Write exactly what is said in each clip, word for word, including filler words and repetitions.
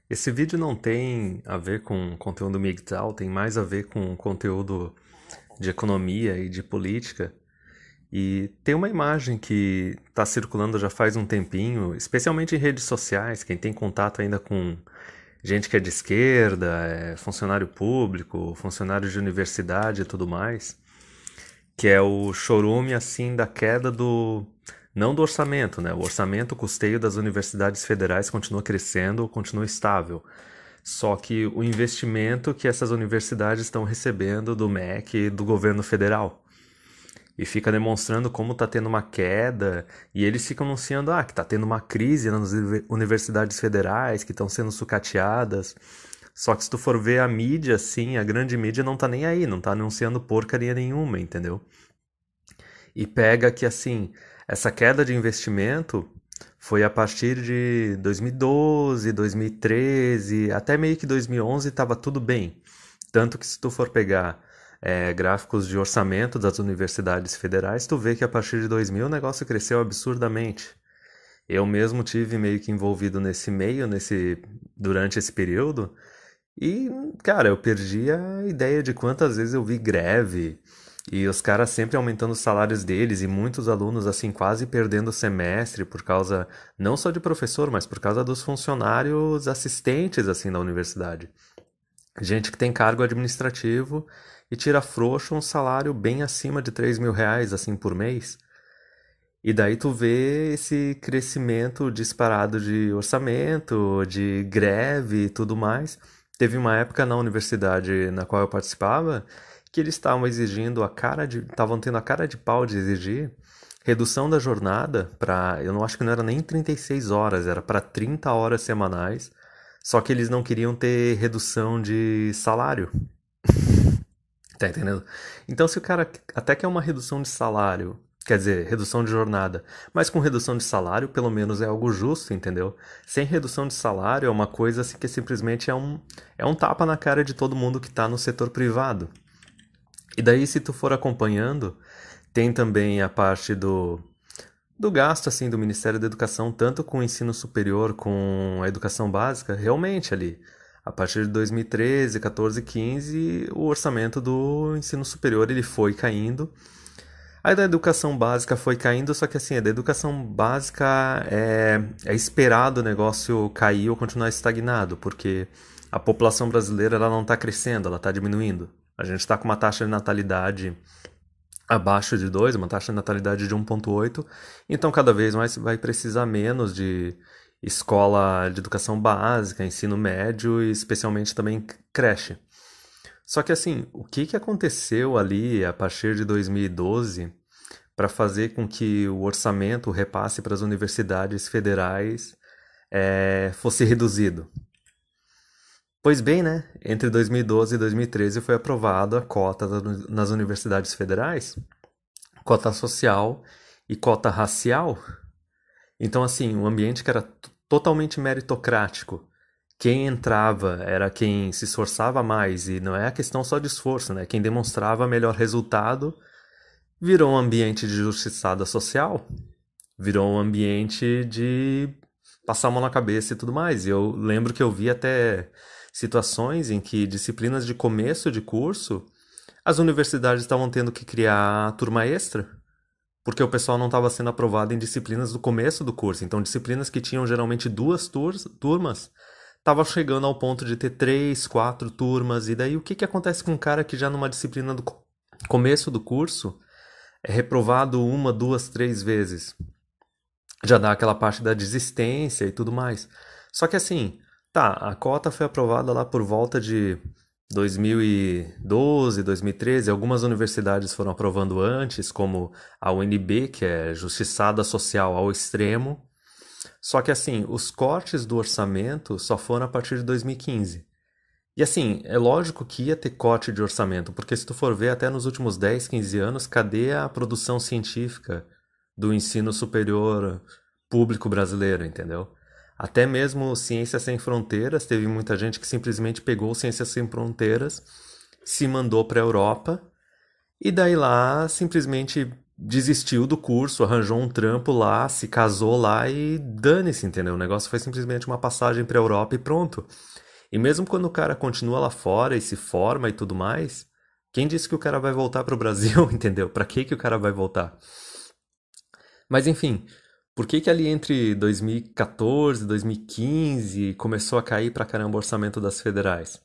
Esse vídeo não tem a ver com conteúdo M G T O, tem mais a ver com conteúdo de economia e de política. E tem uma imagem que está circulando já faz um tempinho, especialmente em redes sociais, quem tem contato ainda com gente que é de esquerda, é funcionário público, funcionário de universidade e tudo mais, que é o chorume assim da queda do não do orçamento, né? O orçamento, o custeio das universidades federais continua crescendo, continua estável. Só que o investimento que essas universidades estão recebendo do M E C e do governo federal. E fica demonstrando como está tendo uma queda, e eles ficam anunciando ah, que está tendo uma crise nas universidades federais, que estão sendo sucateadas. Só que se tu for ver a mídia, assim, a grande mídia não tá nem aí, não tá anunciando porcaria nenhuma, entendeu? E pega que, assim, essa queda de investimento foi a partir de dois mil e doze, dois mil e treze, até meio que dois mil e onze estava tudo bem. Tanto que se tu for pegar é, gráficos de orçamento das universidades federais, tu vê que a partir de dois mil o negócio cresceu absurdamente. Eu mesmo tive meio que envolvido nesse meio, nesse durante esse período, e, cara, eu perdi a ideia de quantas vezes eu vi greve e os caras sempre aumentando os salários deles e muitos alunos, assim, quase perdendo o semestre por causa, não só de professor, mas por causa dos funcionários assistentes, assim, da universidade. Gente que tem cargo administrativo e tira frouxo um salário bem acima de três mil reais, assim, por mês. E daí tu vê esse crescimento disparado de orçamento, de greve e tudo mais. Teve uma época na universidade na qual eu participava que eles estavam exigindo a cara de, estavam tendo a cara de pau de exigir redução da jornada para, eu não acho que não era nem trinta e seis horas, era para trinta horas semanais. Só que eles não queriam ter redução de salário. Tá entendendo? Então, se o cara até quer uma redução de salário, quer dizer, redução de jornada, mas com redução de salário, pelo menos é algo justo, entendeu? Sem redução de salário é uma coisa assim que simplesmente é um, é um tapa na cara de todo mundo que tá no setor privado. E daí, se tu for acompanhando, tem também a parte do, do gasto assim do Ministério da Educação, tanto com o ensino superior, com a educação básica, realmente ali. A partir de dois mil e treze, quatorze, quinze, o orçamento do ensino superior ele foi caindo. A da educação básica foi caindo, só que assim, a da educação básica é, é esperado o negócio cair ou continuar estagnado, porque a população brasileira ela não está crescendo, ela está diminuindo. A gente está com uma taxa de natalidade abaixo de dois, uma taxa de natalidade de um vírgula oito, então cada vez mais vai precisar menos de escola de educação básica, ensino médio e especialmente também creche. Só que assim, o que, que aconteceu ali a partir de dois mil e doze para fazer com que o orçamento, o repasse para as universidades federais é, fosse reduzido? Pois bem, né? Entre dois mil e doze e dois mil e treze foi aprovada a cota nas universidades federais, cota social e cota racial. Então, assim, um ambiente que era t- totalmente meritocrático. Quem entrava era quem se esforçava mais, e não é a questão só de esforço, né? Quem demonstrava melhor resultado virou um ambiente de justiçada social, virou um ambiente de passar a mão na cabeça e tudo mais. E eu lembro que eu vi até situações em que disciplinas de começo de curso, as universidades estavam tendo que criar turma extra porque o pessoal não estava sendo aprovado em disciplinas do começo do curso. Então, disciplinas que tinham geralmente duas turmas, estavam chegando ao ponto de ter três, quatro turmas. E daí, o que, que acontece com um cara que já numa disciplina do começo do curso é reprovado uma, duas, três vezes? Já dá aquela parte da desistência e tudo mais. Só que assim, tá, a cota foi aprovada lá por volta de dois mil e doze, dois mil e treze. Algumas universidades foram aprovando antes, como a U N B, que é justiçada social ao extremo. Só que assim, os cortes do orçamento só foram a partir de dois mil e quinze. E assim, é lógico que ia ter corte de orçamento, porque se tu for ver até nos últimos dez, quinze anos, cadê a produção científica do ensino superior público brasileiro, entendeu? Até mesmo Ciências Sem Fronteiras, teve muita gente que simplesmente pegou Ciências Sem Fronteiras, se mandou para a Europa e daí lá simplesmente desistiu do curso, arranjou um trampo lá, se casou lá e dane-se, entendeu? O negócio foi simplesmente uma passagem para a Europa e pronto. E mesmo quando o cara continua lá fora e se forma e tudo mais, quem disse que o cara vai voltar pro Brasil, entendeu? Pra que que o cara vai voltar? Mas enfim, por que que ali entre dois mil e quatorze, dois mil e quinze começou a cair pra caramba o orçamento das federais?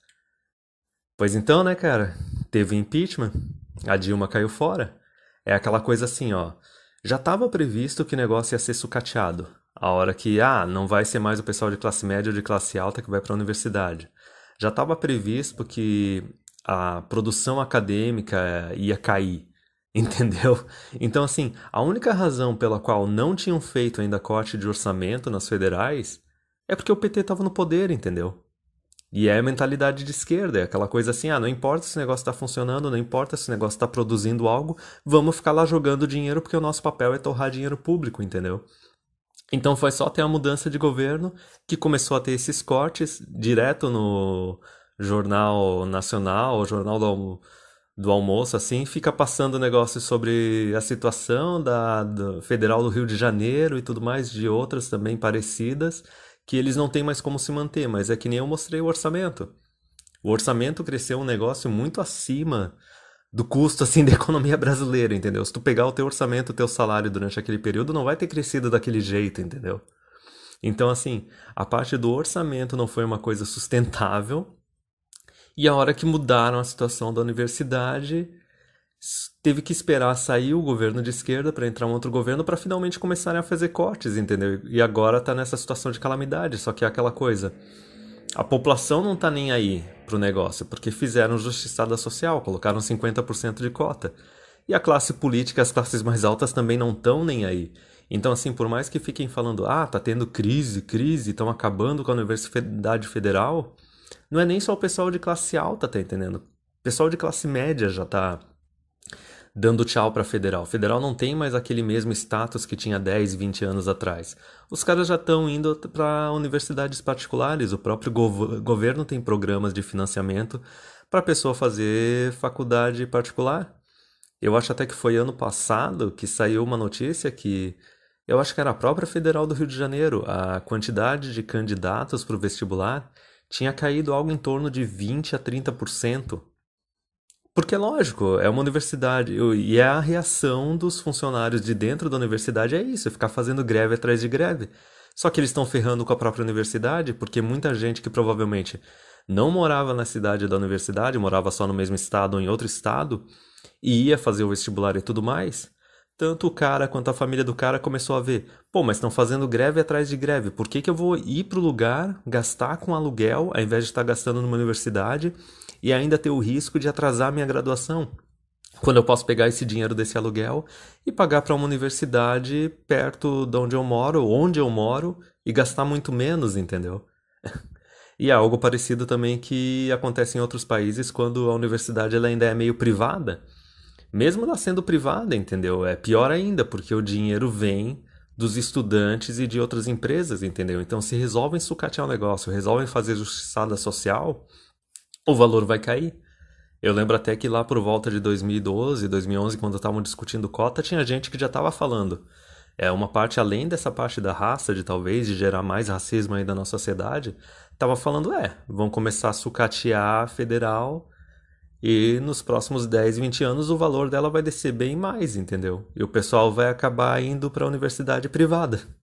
Pois então, né, cara? Teve impeachment, a Dilma caiu fora. É aquela coisa assim, ó. Já estava previsto que o negócio ia ser sucateado. A hora que, ah, não vai ser mais o pessoal de classe média ou de classe alta que vai para a universidade. Já estava previsto que a produção acadêmica ia cair, entendeu? Então, assim, a única razão pela qual não tinham feito ainda corte de orçamento nas federais é porque o P T estava no poder, entendeu? E é a mentalidade de esquerda, é aquela coisa assim, ah, não importa se esse negócio está funcionando, não importa se o negócio está produzindo algo, vamos ficar lá jogando dinheiro porque o nosso papel é torrar dinheiro público, entendeu? Então foi só ter a mudança de governo que começou a ter esses cortes direto no Jornal Nacional, Jornal do, Almo- do Almoço, assim, fica passando negócios sobre a situação da, da Federal do Rio de Janeiro e tudo mais, de outras também parecidas, que eles não têm mais como se manter, mas é que nem eu mostrei o orçamento. O orçamento cresceu um negócio muito acima do custo assim da economia brasileira, entendeu? Se tu pegar o teu orçamento, o teu salário durante aquele período, não vai ter crescido daquele jeito, entendeu? Então, assim, a parte do orçamento não foi uma coisa sustentável, e a hora que mudaram a situação da universidade, teve que esperar sair o governo de esquerda para entrar um outro governo para finalmente começarem a fazer cortes, entendeu? E agora tá nessa situação de calamidade, só que é aquela coisa. A população não tá nem aí pro negócio, porque fizeram justiçada social, colocaram cinquenta por cento de cota. E a classe política, as classes mais altas também não estão nem aí. Então, assim, por mais que fiquem falando, ah, tá tendo crise, crise, estão acabando com a Universidade Federal, não é nem só o pessoal de classe alta, tá entendendo? O pessoal de classe média já tá dando tchau para a federal. Federal não tem mais aquele mesmo status que tinha dez, vinte anos atrás. Os caras já estão indo para universidades particulares. O próprio gov governo tem programas de financiamento para a pessoa fazer faculdade particular. Eu acho até que foi ano passado que saiu uma notícia que eu acho que era a própria Federal do Rio de Janeiro, a quantidade de candidatos para o vestibular tinha caído algo em torno de vinte a trinta por cento. Porque é lógico, é uma universidade e é a reação dos funcionários de dentro da universidade é isso, é ficar fazendo greve atrás de greve. Só que eles estão ferrando com a própria universidade, porque muita gente que provavelmente não morava na cidade da universidade, morava só no mesmo estado ou em outro estado, e ia fazer o vestibular e tudo mais, tanto o cara quanto a família do cara começou a ver, pô, mas estão fazendo greve atrás de greve, por que que eu vou ir pro lugar, gastar com aluguel, ao invés de estar gastando numa universidade, e ainda ter o risco de atrasar minha graduação? Quando eu posso pegar esse dinheiro desse aluguel e pagar para uma universidade perto de onde eu moro, onde eu moro, e gastar muito menos, entendeu? E é algo parecido também que acontece em outros países quando a universidade ela ainda é meio privada. Mesmo ela sendo privada, entendeu? É pior ainda, porque o dinheiro vem dos estudantes e de outras empresas, entendeu? Então, se resolvem sucatear o negócio, resolvem fazer justiçada social, o valor vai cair. Eu lembro até que lá por volta de dois mil e doze, dois mil e onze, quando estavam discutindo cota, tinha gente que já estava falando. É uma parte além dessa parte da raça, de talvez de gerar mais racismo ainda na sociedade, estava falando, é, vão começar a sucatear a federal e nos próximos dez, vinte anos o valor dela vai descer bem mais, entendeu? E o pessoal vai acabar indo para a universidade privada.